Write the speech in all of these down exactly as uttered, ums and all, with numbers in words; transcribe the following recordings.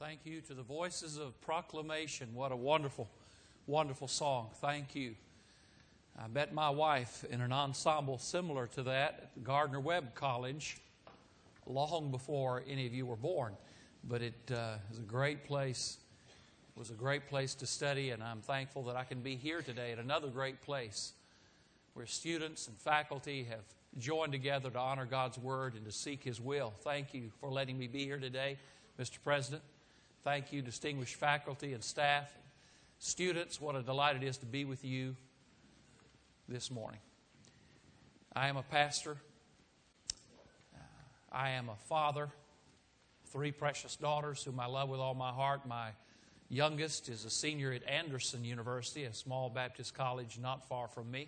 Thank you to the Voices of Proclamation. What a wonderful, wonderful song. Thank you. I met my wife in an ensemble similar to that at Gardner-Webb College long before any of you were born. But it uh, is a great place. It was a great place to study, and I'm thankful that I can be here today at another great place where students and faculty have joined together to honor God's Word and to seek His will. Thank you for letting me be here today, Mister President. Thank you, distinguished faculty and staff, students. What a delight it is to be with you this morning. I am a pastor. I am a father. Three precious daughters whom I love with all my heart. My youngest is a senior at Anderson University, a small Baptist college not far from me.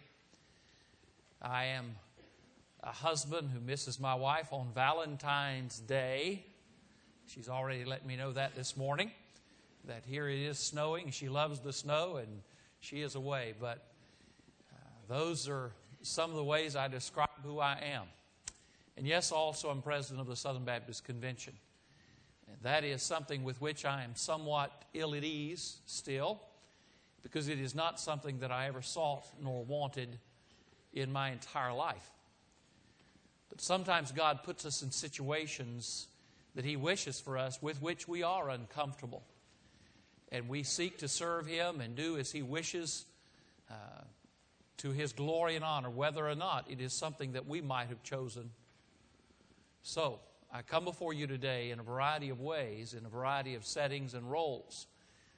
I am a husband who misses my wife on Valentine's Day. She's already let me know that this morning, that here it is snowing. She loves the snow, and she is away. But uh, those are some of the ways I describe who I am. And yes, also I'm president of the Southern Baptist Convention. And that is something with which I am somewhat ill at ease still, because it is not something that I ever sought nor wanted in my entire life. But sometimes God puts us in situations that He wishes for us with which we are uncomfortable. And we seek to serve Him and do as He wishes uh, to His glory and honor, whether or not it is something that we might have chosen. So, I come before you today in a variety of ways, in a variety of settings and roles.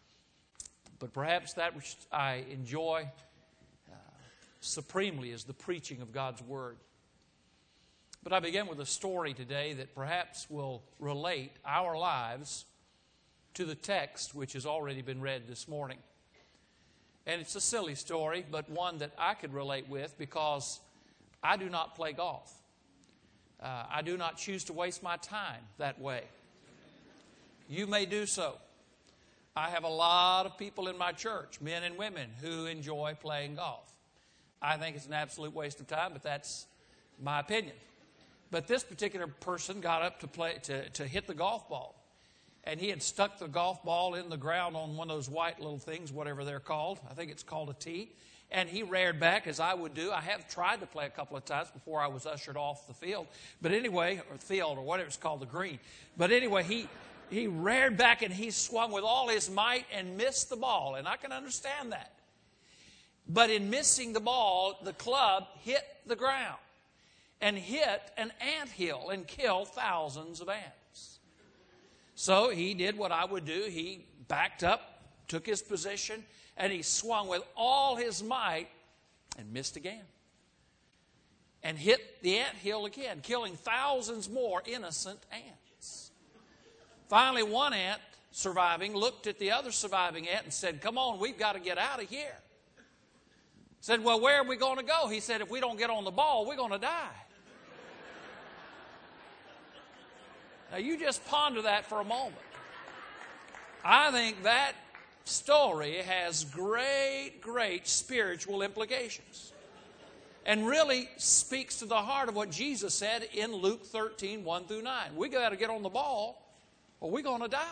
But perhaps that which I enjoy uh, supremely is the preaching of God's Word. But I begin with a story today that perhaps will relate our lives to the text which has already been read this morning. And it's a silly story, but one that I could relate with because I do not play golf. Uh, I do not choose to waste my time that way. You may do so. I have a lot of people in my church, men and women, who enjoy playing golf. I think it's an absolute waste of time, but that's my opinion. But this particular person got up to play to, to hit the golf ball. And he had stuck the golf ball in the ground on one of those white little things, whatever they're called. I think it's called a tee. And he reared back, as I would do. I have tried to play a couple of times before I was ushered off the field. But anyway, or field, or whatever it's called, the green. But anyway, he, he reared back and he swung with all his might and missed the ball. And I can understand that. But in missing the ball, the club hit the ground and hit an anthill and killed thousands of ants. So he did what I would do. He backed up, took his position, and he swung with all his might and missed again. And hit the anthill again, killing thousands more innocent ants. Finally, one ant surviving looked at the other surviving ant and said, "Come on, we've got to get out of here." Said, "Well, where are we going to go?" He said, "If we don't get on the ball, we're going to die." Now, you just ponder that for a moment. I think that story has great, great spiritual implications and really speaks to the heart of what Jesus said in Luke thirteen, one through nine. We got to get on the ball or we're going to die.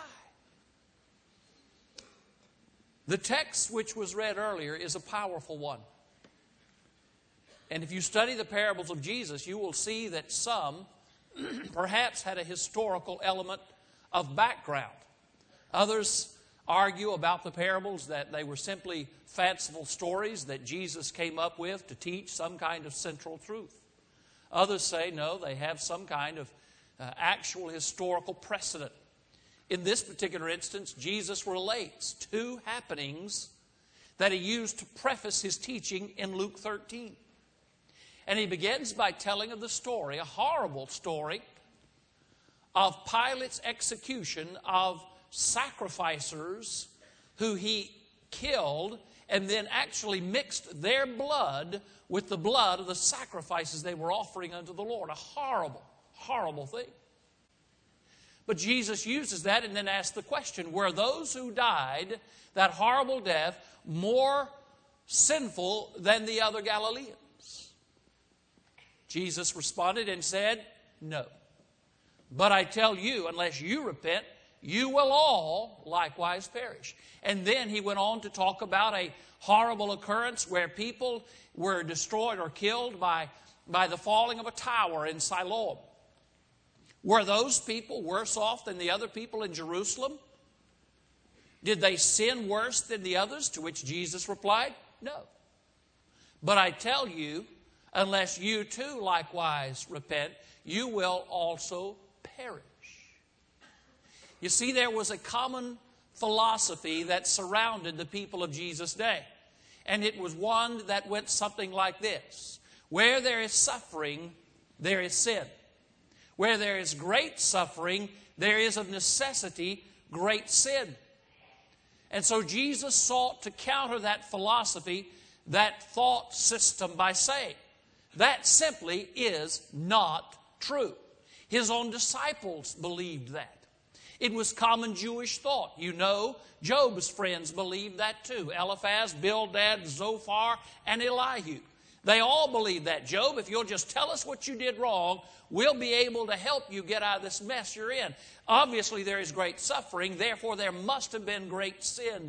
The text which was read earlier is a powerful one. And if you study the parables of Jesus, you will see that some perhaps had a historical element of background. Others argue about the parables that they were simply fanciful stories that Jesus came up with to teach some kind of central truth. Others say, no, they have some kind of uh, actual historical precedent. In this particular instance, Jesus relates two happenings that He used to preface His teaching in Luke thirteen. And He begins by telling of the story, a horrible story, of Pilate's execution of sacrificers who he killed and then actually mixed their blood with the blood of the sacrifices they were offering unto the Lord. A horrible, horrible thing. But Jesus uses that and then asks the question, were those who died that horrible death more sinful than the other Galileans? Jesus responded and said, no. But I tell you, unless you repent, you will all likewise perish. And then he went on to talk about a horrible occurrence where people were destroyed or killed by, by the falling of a tower in Siloam. Were those people worse off than the other people in Jerusalem? Did they sin worse than the others? To which Jesus replied, no. But I tell you, unless you too likewise repent, you will also perish. You see, there was a common philosophy that surrounded the people of Jesus' day. And it was one that went something like this. Where there is suffering, there is sin. Where there is great suffering, there is of necessity great sin. And so Jesus sought to counter that philosophy, that thought system, by saying, that simply is not true. His own disciples believed that. It was common Jewish thought. You know, Job's friends believed that too. Eliphaz, Bildad, Zophar, and Elihu. They all believed that. Job, if you'll just tell us what you did wrong, we'll be able to help you get out of this mess you're in. Obviously, there is great suffering. Therefore, there must have been great sin.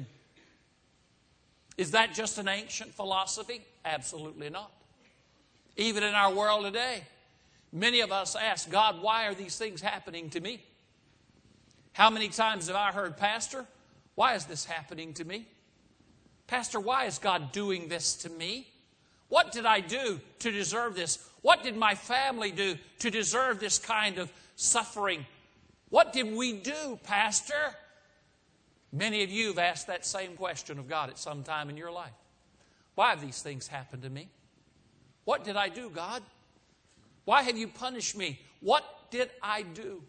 Is that just an ancient philosophy? Absolutely not. Even in our world today, many of us ask, God, why are these things happening to me? How many times have I heard, Pastor, why is this happening to me? Pastor, why is God doing this to me? What did I do to deserve this? What did my family do to deserve this kind of suffering? What did we do, Pastor? Many of you have asked that same question of God at some time in your life. Why have these things happened to me? What did I do, God? Why have you punished me? What did I do?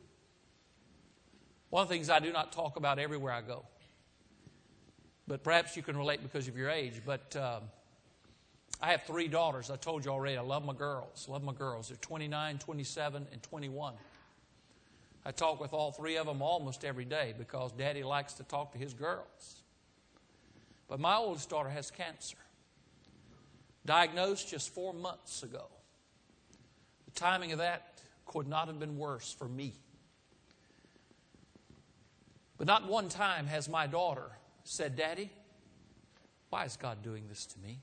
One of the things I do not talk about everywhere I go, but perhaps you can relate because of your age, but um, I have three daughters. I told you already, I love my girls. Love my girls. They're twenty-nine, twenty-seven, and twenty-one. I talk with all three of them almost every day because Daddy likes to talk to his girls. But my oldest daughter has cancer. Diagnosed just four months ago. The timing of that could not have been worse for me. But not one time has my daughter said, Daddy, why is God doing this to me?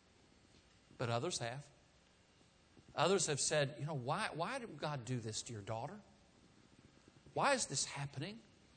But others have. Others have said, you know, why, why did God do this to your daughter? Why is this happening?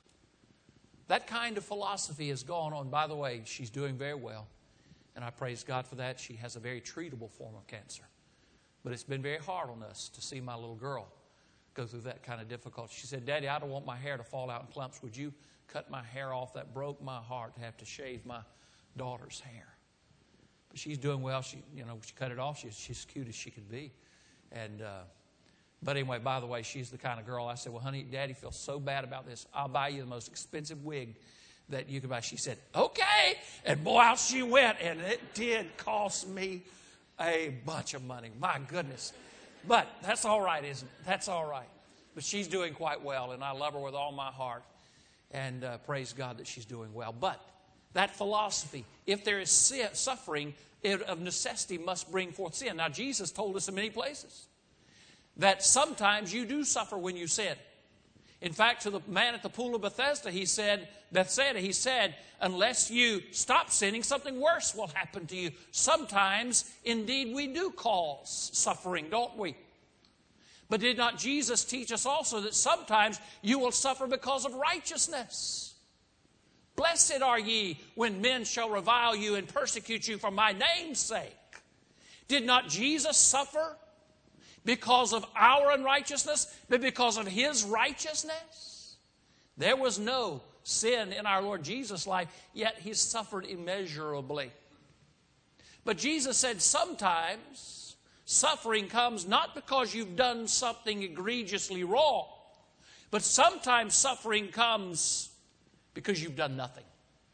That kind of philosophy has gone on. By the way, she's doing very well. And I praise God for that. She has a very treatable form of cancer. But it's been very hard on us to see my little girl go through that kind of difficulty. She said, Daddy, I don't want my hair to fall out in clumps. Would you cut my hair off? That broke my heart to have to shave my daughter's hair. But she's doing well. She, you know, she cut it off. She's, she's as cute as she could be. And, uh, but anyway, by the way, she's the kind of girl. I said, well, honey, Daddy feels so bad about this. I'll buy you the most expensive wig that you can buy. She said, okay. And boy, out she went. And it did cost me a bunch of money. My goodness. But that's all right, isn't it? That's all right. But she's doing quite well, and I love her with all my heart. And uh, praise God that she's doing well. But that philosophy, if there is sin, suffering, it of necessity must bring forth sin. Now, Jesus told us in many places that sometimes you do suffer when you sin. In fact, to the man at the pool of Bethesda, he said, Bethsaida, he said, unless you stop sinning, something worse will happen to you. Sometimes, indeed, we do cause suffering, don't we? But did not Jesus teach us also that sometimes you will suffer because of righteousness? Blessed are ye when men shall revile you and persecute you for my name's sake. Did not Jesus suffer because of our unrighteousness, but because of his righteousness? There was no sin in our Lord Jesus' life, yet he suffered immeasurably. But Jesus said sometimes suffering comes not because you've done something egregiously wrong, but sometimes suffering comes because you've done nothing.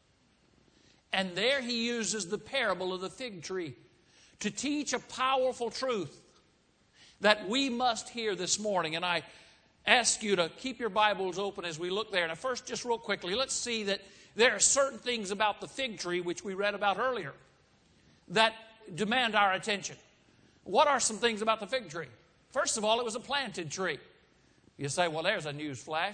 And there he uses the parable of the fig tree to teach a powerful truth that we must hear this morning. And I ask you to keep your Bibles open as we look there. Now first, just real quickly, let's see that there are certain things about the fig tree, which we read about earlier, that demand our attention. What are some things about the fig tree? First of all, it was a planted tree. You say, well, there's a news flash.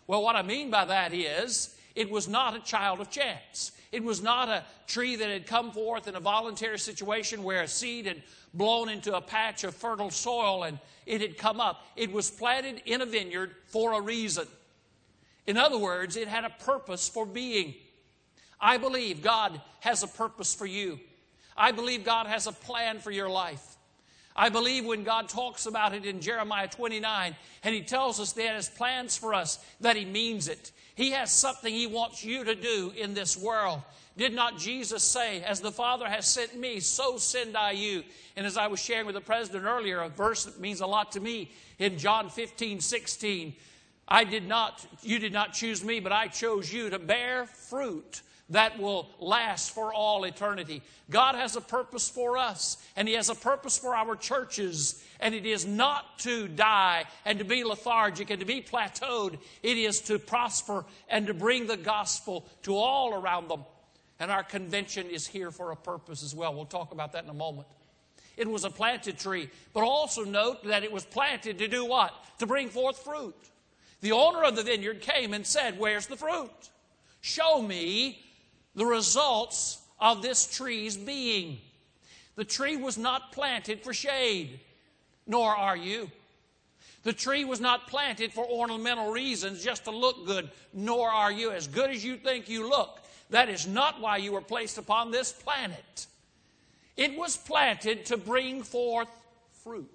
Well, what I mean by that is it was not a child of chance. It was not a tree that had come forth in a voluntary situation where a seed had blown into a patch of fertile soil and it had come up. It was planted in a vineyard for a reason. In other words, it had a purpose for being. I believe God has a purpose for you. I believe God has a plan for your life. I believe when God talks about it in Jeremiah twenty-nine, and He tells us that He has plans for us, that He means it. He has something He wants you to do in this world. Did not Jesus say, as the Father has sent me, so send I you? And as I was sharing with the President earlier, a verse that means a lot to me in John fifteen, sixteen, I did not, you did not choose me, but I chose you to bear fruit that will last for all eternity. God has a purpose for us, and He has a purpose for our churches, and it is not to die and to be lethargic and to be plateaued. It is to prosper and to bring the gospel to all around them. And our convention is here for a purpose as well. We'll talk about that in a moment. It was a planted tree, but also note that it was planted to do what? To bring forth fruit. The owner of the vineyard came and said, where's the fruit? Show me the results of this tree's being. The tree was not planted for shade, nor are you. The tree was not planted for ornamental reasons, just to look good, nor are you. As good as you think you look, that is not why you were placed upon this planet. It was planted to bring forth fruit.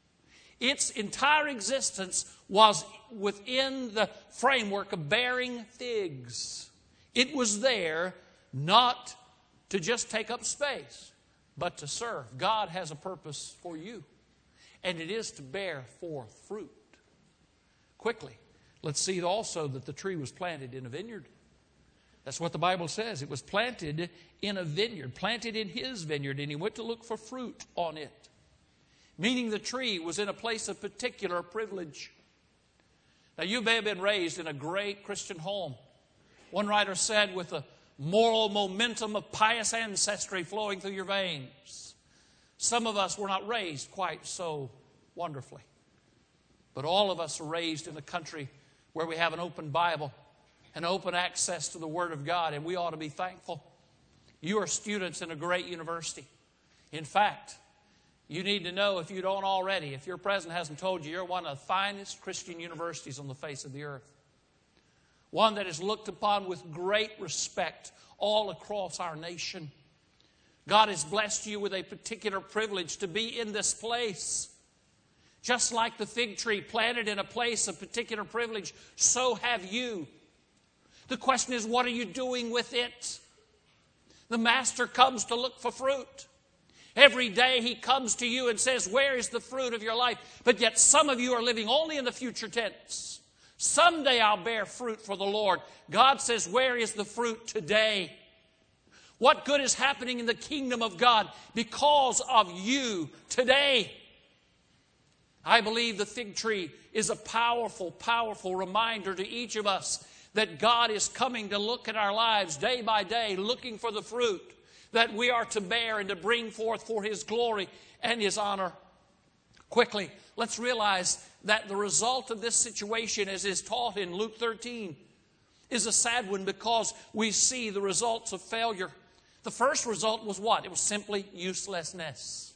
Its entire existence was within the framework of bearing figs. It was there not to just take up space, but to serve. God has a purpose for you, and it is to bear forth fruit. Quickly, let's see also that the tree was planted in a vineyard. That's what the Bible says. It was planted in a vineyard, planted in His vineyard, and He went to look for fruit on it. Meaning the tree was in a place of particular privilege. Now, you may have been raised in a great Christian home. One writer said, with the moral momentum of pious ancestry flowing through your veins. Some of us were not raised quite so wonderfully. But all of us are raised in a country where we have an open Bible and open access to the Word of God, and we ought to be thankful. You are students in a great university. In fact, you need to know, if you don't already, if your president hasn't told you, you're one of the finest Christian universities on the face of the earth. One that is looked upon with great respect all across our nation. God has blessed you with a particular privilege to be in this place. Just like the fig tree planted in a place of particular privilege, so have you. The question is, what are you doing with it? The Master comes to look for fruit. Every day He comes to you and says, where is the fruit of your life? But yet some of you are living only in the future tense. Someday I'll bear fruit for the Lord. God says, where is the fruit today? What good is happening in the kingdom of God because of you today? I believe the fig tree is a powerful, powerful reminder to each of us that God is coming to look at our lives day by day, looking for the fruit that we are to bear and to bring forth for His glory and His honor. Quickly, let's realize that the result of this situation, as is taught in Luke thirteen, is a sad one because we see the results of failure. The first result was what? It was simply uselessness.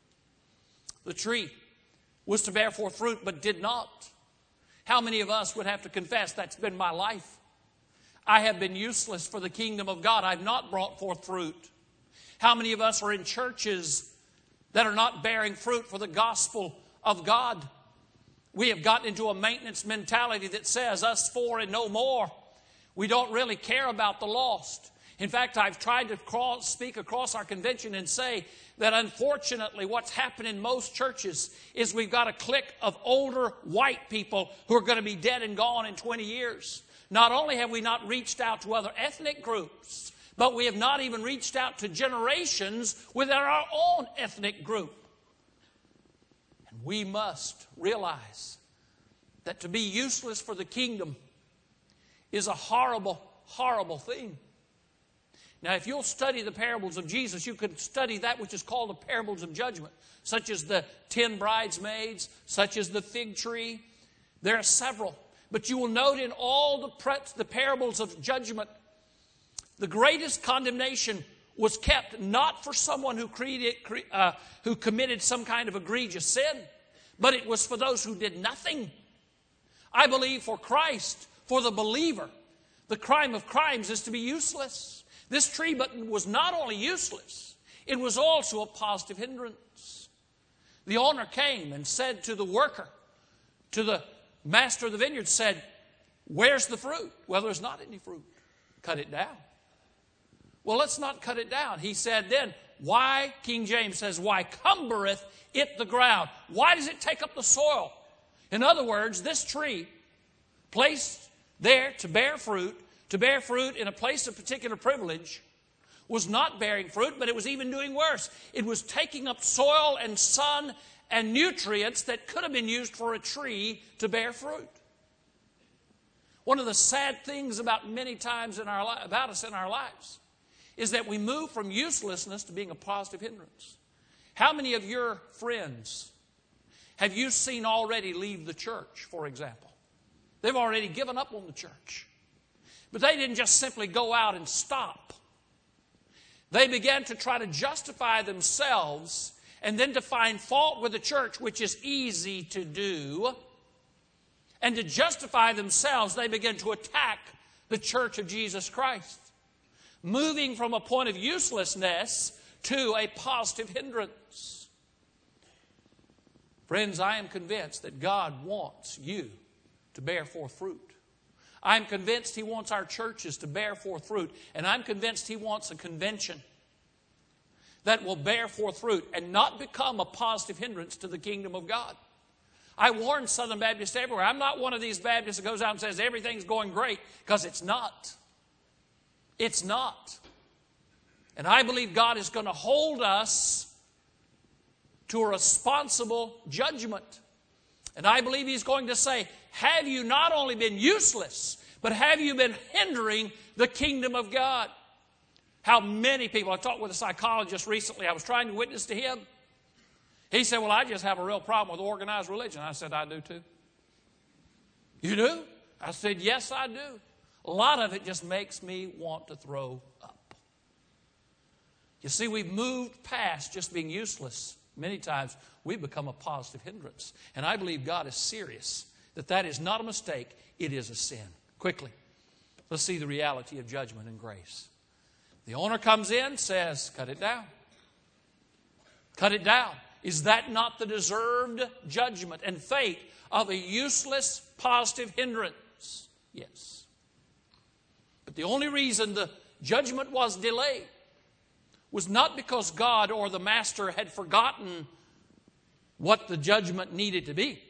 The tree was to bear forth fruit, but did not. How many of us would have to confess, that's been my life? I have been useless for the kingdom of God. I've not brought forth fruit. How many of us are in churches that are not bearing fruit for the gospel of God? We have gotten into a maintenance mentality that says us four and no more. We don't really care about the lost. In fact, I've tried to cross, speak across our convention and say that unfortunately what's happened in most churches is we've got a clique of older white people who are going to be dead and gone in twenty years. Not only have we not reached out to other ethnic groups, but we have not even reached out to generations within our own ethnic group. And we must realize that to be useless for the kingdom is a horrible, horrible thing. Now, if you'll study the parables of Jesus, you could study that which is called the parables of judgment, such as the ten bridesmaids, such as the fig tree. There are several. But you will note in all the, pre- the parables of judgment, the greatest condemnation was kept not for someone who, created, uh, who committed some kind of egregious sin, but it was for those who did nothing. I believe for Christ, for the believer, the crime of crimes is to be useless. This tree button was not only useless, it was also a positive hindrance. The owner came and said to the worker, to the master of the vineyard, said, "Where's the fruit?" "Well, there's not any fruit." "Cut it down." "Well, let's not cut it down." He said then, "Why," King James says, "why cumbereth it the ground?" Why does it take up the soil? In other words, this tree, placed there to bear fruit, to bear fruit in a place of particular privilege, was not bearing fruit, but it was even doing worse. It was taking up soil and sun and nutrients that could have been used for a tree to bear fruit. One of the sad things about many times in our li- about us in our lives is that we move from uselessness to being a positive hindrance. How many of your friends have you seen already leave the church, for example? They've already given up on the church. But they didn't just simply go out and stop. They began to try to justify themselves and then to find fault with the church, which is easy to do. And to justify themselves, they began to attack the church of Jesus Christ, moving from a point of uselessness to a positive hindrance. Friends, I am convinced that God wants you to bear forth fruit. I'm convinced He wants our churches to bear forth fruit. And I'm convinced He wants a convention that will bear forth fruit and not become a positive hindrance to the kingdom of God. I warn Southern Baptists everywhere. I'm not one of these Baptists that goes out and says everything's going great, because it's not. It's not. And I believe God is going to hold us to a responsible judgment. And I believe He's going to say, have you not only been useless, but have you been hindering the kingdom of God? How many people, I talked with a psychologist recently, I was trying to witness to him. He said, "Well, I just have a real problem with organized religion." I said, "I do too." "You do?" I said, "Yes, I do. A lot of it just makes me want to throw up." You see, we've moved past just being useless. Many times we've become a positive hindrance. And I believe God is serious, that that is not a mistake, it is a sin. Quickly, let's see the reality of judgment and grace. The owner comes in, says, "Cut it down. Cut it down." Is that not the deserved judgment and fate of a useless positive hindrance? Yes. But the only reason the judgment was delayed was not because God or the master had forgotten what the judgment needed to be,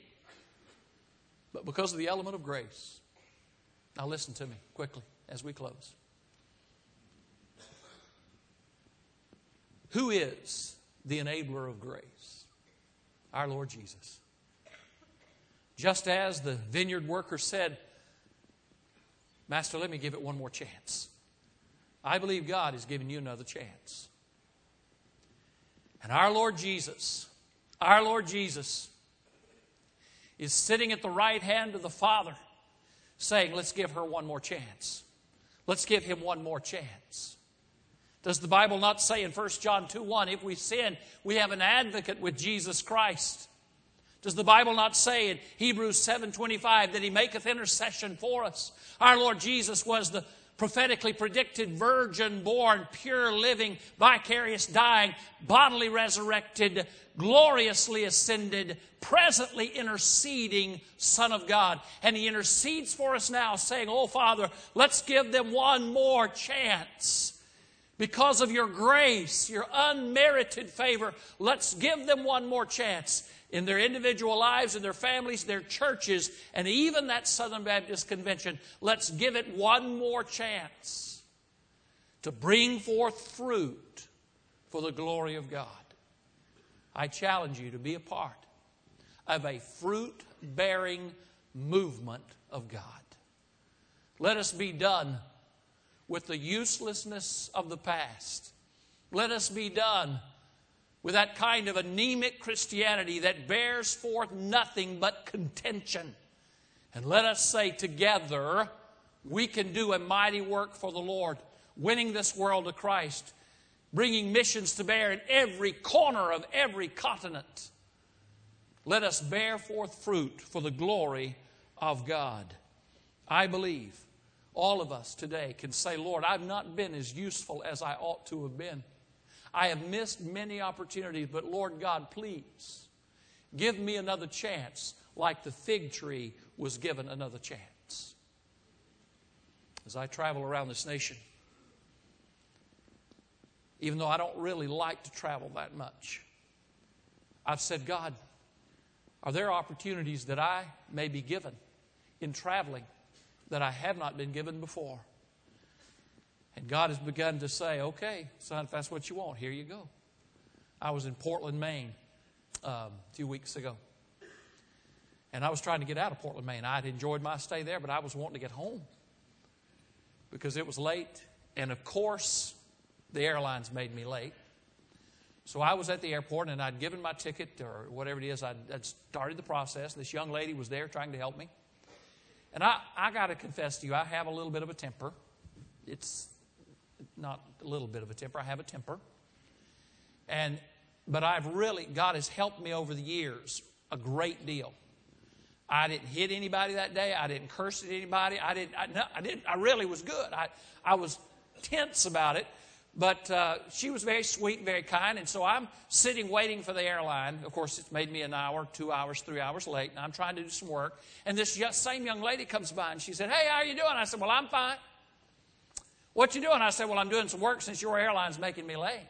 but because of the element of grace. Now listen to me quickly as we close. Who is the enabler of grace? Our Lord Jesus. Just as the vineyard worker said, "Master, let me give it one more chance." I believe God is giving you another chance. And our Lord Jesus, our Lord Jesus is sitting at the right hand of the Father saying, "Let's give her one more chance. Let's give him one more chance." Does the Bible not say in First John two one, if we sin, we have an advocate with Jesus Christ? Does the Bible not say in Hebrews seven twenty-five that He maketh intercession for us? Our Lord Jesus was the prophetically predicted virgin born, pure living, vicarious dying, bodily resurrected, gloriously ascended, presently interceding Son of God. And He intercedes for us now, saying, "Oh, Father, let's give them one more chance. Because of your grace, your unmerited favor, let's give them one more chance in their individual lives, in their families, their churches, and even that Southern Baptist Convention. Let's give it one more chance to bring forth fruit for the glory of God." I challenge you to be a part of a fruit-bearing movement of God. Let us be done with the uselessness of the past. Let us be done with that kind of anemic Christianity that bears forth nothing but contention, And let us say together, we can do a mighty work for the Lord, winning this world to Christ, bringing missions to bear in every corner of every continent. Let us bear forth fruit for the glory of God. I believe all of us today can say, Lord, I've not been as useful as I ought to have been. I have missed many opportunities, but Lord God, please give me another chance like the fig tree was given another chance. As I travel around this nation, even though I don't really like to travel that much, I've said, God, are there opportunities that I may be given in traveling that I have not been given before? And God has begun to say, okay, son, if that's what you want, here you go. I was in Portland, Maine um, a few weeks ago. And I was trying to get out of Portland, Maine. I'd enjoyed my stay there, but I was wanting to get home because it was late. And of course, the airlines made me late. So I was at the airport, and I'd given my ticket or whatever it is. I'd, I'd started the process. This young lady was there trying to help me. And I, I got to confess to you, I have a little bit of a temper. It's not a little bit of a temper. I have a temper. And but I've really, God has helped me over the years a great deal. I didn't hit anybody that day. I didn't curse at anybody. I didn't. I, no, I didn't. I really was good. I, I was tense about it, but uh, she was very sweet and very kind. And so I'm sitting waiting for the airline. Of course, it's made me an hour, two hours, three hours late, and I'm trying to do some work. And this same young lady comes by, and she said, "Hey, how are you doing?" I said, "Well, I'm fine." "What you doing?" I said, "Well, I'm doing some work since your airline's making me late."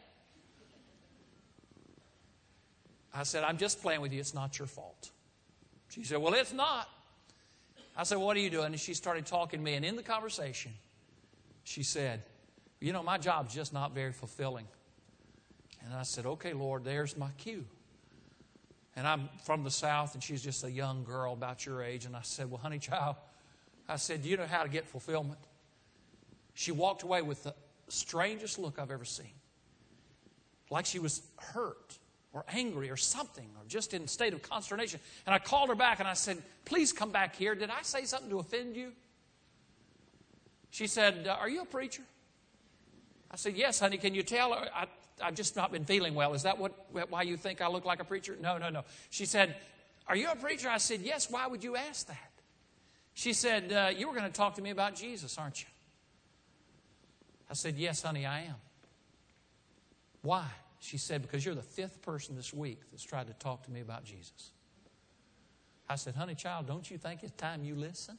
I said, "I'm just playing with you. It's not your fault." She said, "Well, it's not." I said, "What are you doing?" And she started talking to me. And in the conversation, she said, "You know, my job's just not very fulfilling." And I said, "Okay, Lord, there's my cue." And I'm from the South, and she's just a young girl about your age. And I said, "Well, honey child," I said, "do you know how to get fulfillment?" She walked away with the strangest look I've ever seen. Like she was hurt or angry or something, or just in a state of consternation. And I called her back and I said, "Please come back here. Did I say something to offend you?" She said, "Are you a preacher?" I said, "Yes, honey. Can you tell? I, I've just not been feeling well. Is that what why you think I look like a preacher?" "No, no, no." She said, "Are you a preacher?" I said, "Yes. Why would you ask that?" She said, uh, "You were going to talk to me about Jesus, aren't you?" I said, "Yes, honey, I am." "Why?" She said, "Because you're the fifth person this week that's tried to talk to me about Jesus." I said, "Honey child, don't you think it's time you listen?"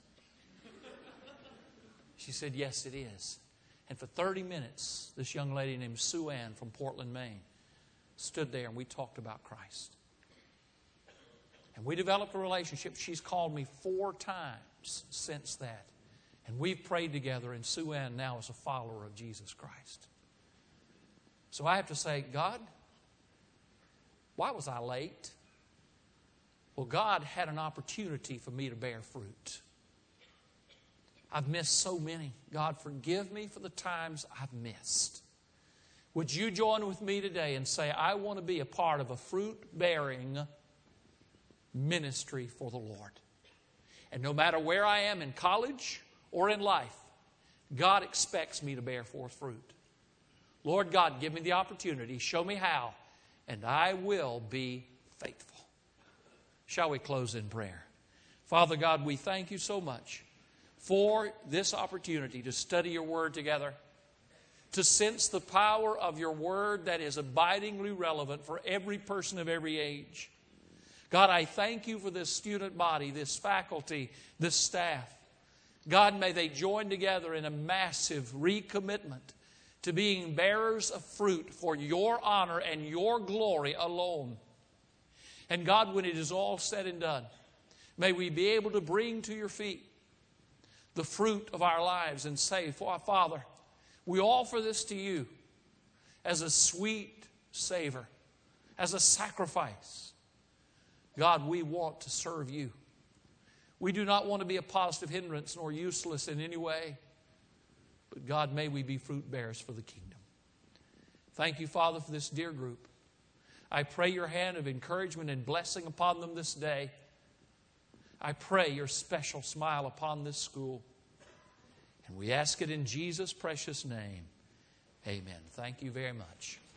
She said, "Yes, it is." And for thirty minutes, this young lady named Sue Ann from Portland, Maine, stood there and we talked about Christ. And we developed a relationship. She's called me four times since that. And we've prayed together, and Sue Ann now is a follower of Jesus Christ. So I have to say, God, why was I late? Well, God had an opportunity for me to bear fruit. I've missed so many. God, forgive me for the times I've missed. Would you join with me today and say, I want to be a part of a fruit-bearing ministry for the Lord. And no matter where I am in college or in life, God expects me to bear forth fruit. Lord God, give me the opportunity. Show me how, and I will be faithful. Shall we close in prayer? Father God, we thank you so much for this opportunity to study your word together, to sense the power of your word that is abidingly relevant for every person of every age. God, I thank you for this student body, this faculty, this staff. God, may they join together in a massive recommitment to being bearers of fruit for your honor and your glory alone. And God, when it is all said and done, may we be able to bring to your feet the fruit of our lives and say, Father, we offer this to you as a sweet savor, as a sacrifice. God, we want to serve you. We do not want to be a positive hindrance nor useless in any way. But God, may we be fruit bearers for the kingdom. Thank you, Father, for this dear group. I pray your hand of encouragement and blessing upon them this day. I pray your special smile upon this school. And we ask it in Jesus' precious name. Amen. Thank you very much.